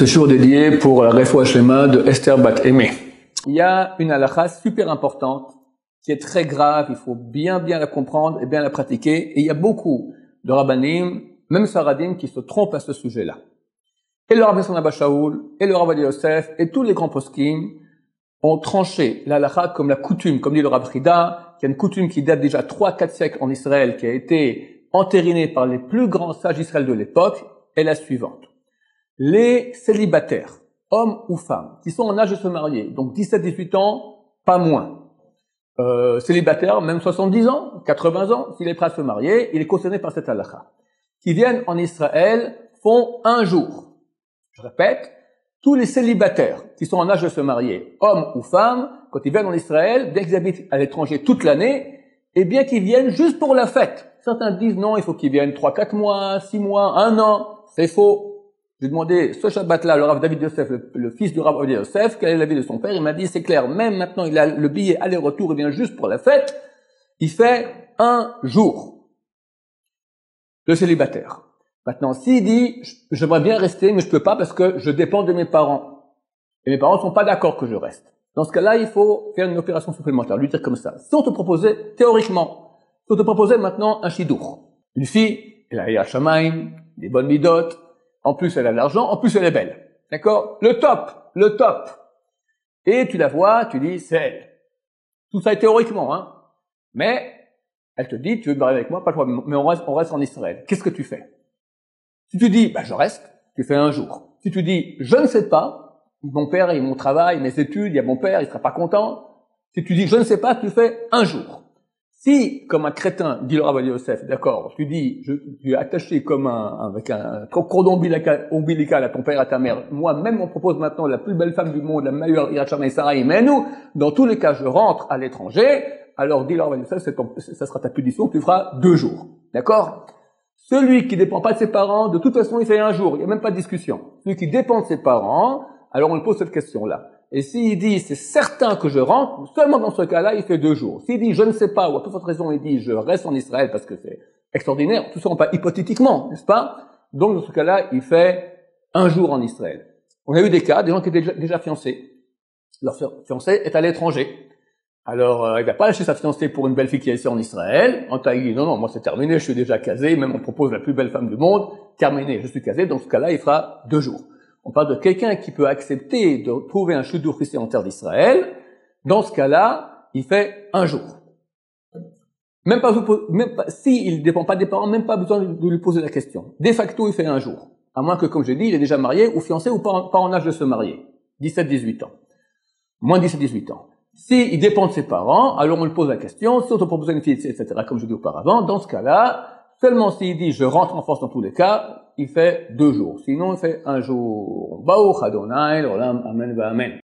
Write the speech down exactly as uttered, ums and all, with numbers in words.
Ce jour dédié pour la Refoua Shlema de Esther Bat Aimé. Il y a une halakha super importante qui est très grave, il faut bien bien la comprendre et bien la pratiquer. Et il y a beaucoup de rabbanim, même saradim, qui se trompent à ce sujet-là. Et le Rav Nosson Abba Shaul, et le Rav Ovadia Yosef, et tous les grands poskim ont tranché la halakha comme la coutume, comme dit le Rav Chida, qui est une coutume qui date déjà trois quatre siècles en Israël, qui a été entérinée par les plus grands sages d'Israël de l'époque, est la suivante. Les célibataires, hommes ou femmes, qui sont en âge de se marier, donc dix-sept dix-huit ans, pas moins. Euh, célibataire, même soixante-dix ans, quatre-vingts ans, s'il est prêt à se marier, il est concerné par cette halakha. Qui viennent en Israël font un jour. Je répète, tous les célibataires qui sont en âge de se marier, hommes ou femmes, quand ils viennent en Israël, dès qu'ils habitent à l'étranger toute l'année, eh bien qu'ils viennent juste pour la fête. Certains disent non, il faut qu'ils viennent trois quatre mois, six mois, un an. C'est faux. J'ai demandé ce Shabbat-là, le Rav David Yosef, le, le fils du Rav Ovadia Yosef, quel est l'avis de son père. Il m'a dit, c'est clair, même maintenant, il a le billet aller-retour, il vient juste pour la fête. Il fait un jour. Le célibataire. Maintenant, s'il dit, j'aimerais bien rester, mais je peux pas parce que je dépends de mes parents. Et mes parents sont pas d'accord que je reste. Dans ce cas-là, il faut faire une opération supplémentaire, lui dire comme ça. Si on te proposait, théoriquement, si on te proposait maintenant un chidour, une fille, elle a Yira Shamaim, des bonnes midot, en plus elle a de l'argent, en plus elle est belle. D'accord? Le top, le top. Et tu la vois, tu dis, c'est elle. Tout ça est théoriquement, hein. Mais, elle te dit, tu veux te marier avec moi, pas le problème, mais on reste, on reste en Israël. Qu'est-ce que tu fais? Si tu dis, bah, je reste, tu fais un jour. Si tu dis, je ne sais pas, mon père, il mon travail, mes études, il y a mon père, il sera pas content. Si tu dis, je ne sais pas, tu fais un jour. Si, comme un crétin, dit le Rav Ovadia Yosef, d'accord, tu dis, je, tu es attaché comme un, avec un cordon ombilical, ombilical à ton père et à ta mère, moi-même, on propose maintenant la plus belle femme du monde, la meilleure Yira Shamaim Sarah Imenu, dans tous les cas, je rentre à l'étranger, alors dit le Rav Ovadia Yosef, ça sera ta punition, tu feras deux jours. D'accord? Celui qui dépend pas de ses parents, de toute façon, il fait un jour, il n'y a même pas de discussion. Celui qui dépend de ses parents, alors on lui pose cette question-là. Et s'il dit, c'est certain que je rentre, seulement dans ce cas-là, il fait deux jours. S'il dit, je ne sais pas, ou à toute autre raison, il dit, je reste en Israël parce que c'est extraordinaire, tout ça, on parle hypothétiquement, n'est-ce pas? Donc, dans ce cas-là, il fait un jour en Israël. On a eu des cas, des gens qui étaient déjà, déjà fiancés. Leur fiancé est à l'étranger. Alors, euh, il va pas lâcher sa fiancée pour une belle fille qui est ici en Israël. En taille, non, non, moi c'est terminé, je suis déjà casé, même on propose la plus belle femme du monde, terminé, je suis casé, dans ce cas-là, il fera deux jours. On parle de quelqu'un qui peut accepter de trouver un choudour chrétien en terre d'Israël. Dans ce cas-là, il fait un jour. Même pas, même pas, si il dépend pas des parents, même pas besoin de lui poser la question. De facto, il fait un jour. À moins que, comme j'ai dit, il est déjà marié ou fiancé ou pas en, pas en âge de se marier. dix-sept dix-huit ans. Moins dix-sept dix-huit ans. Si il dépend de ses parents, alors on lui pose la question. Si on te propose une fille, et cetera, comme je dis auparavant, dans ce cas-là, seulement s'il dit je rentre en France dans tous les cas, il fait deux jours. Sinon, il fait un jour. Baruch Adonai, l'olam, amen, va amen.